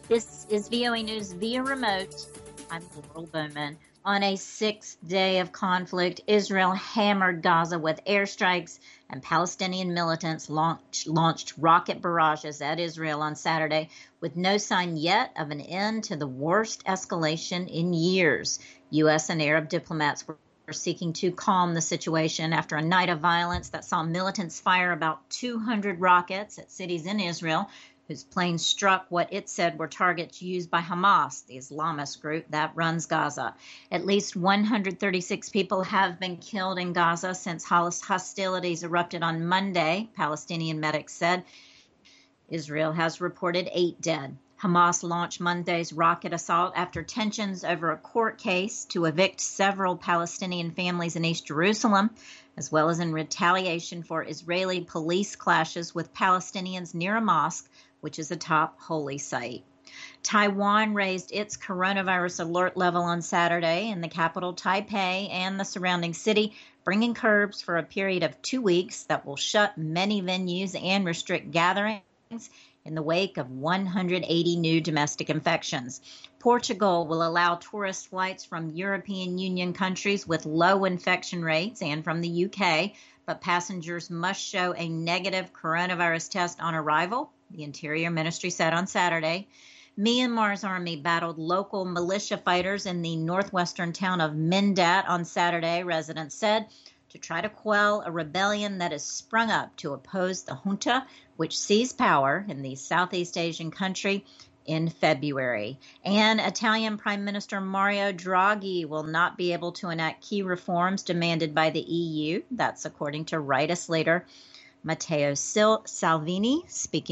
This is VOA News via remote. I'm Laurel Bowman. On a sixth day of conflict, Israel hammered Gaza with airstrikes, and Palestinian militants launched rocket barrages at Israel on Saturday, with no sign yet of an end to the worst escalation in years. U.S. and Arab diplomats were seeking to calm the situation after a night of violence that saw militants fire about 200 rockets at cities in Israel, whose planes struck what it said were targets used by Hamas, the Islamist group that runs Gaza. At least 136 people have been killed in Gaza since hostilities erupted on Monday, Palestinian medics said. Israel has reported 8 dead. Hamas launched Monday's rocket assault after tensions over a court case to evict several Palestinian families in East Jerusalem, as well as in retaliation for Israeli police clashes with Palestinians near a mosque, which is a top holy site. Taiwan raised its coronavirus alert level on Saturday in the capital, Taipei, and the surrounding city, bringing curbs for a period of 2 weeks that will shut many venues and restrict gatherings in the wake of 180 new domestic infections. Portugal will allow tourist flights from European Union countries with low infection rates and from the UK, but passengers must show a negative coronavirus test on arrival, the Interior Ministry said on Saturday. Myanmar's army battled local militia fighters in the northwestern town of Mindat on Saturday, residents said, to try to quell a rebellion that has sprung up to oppose the junta, which seized power in the Southeast Asian country in February. And Italian Prime Minister Mario Draghi will not be able to enact key reforms demanded by the EU. That's according to Rightus leader Matteo Salvini, speaking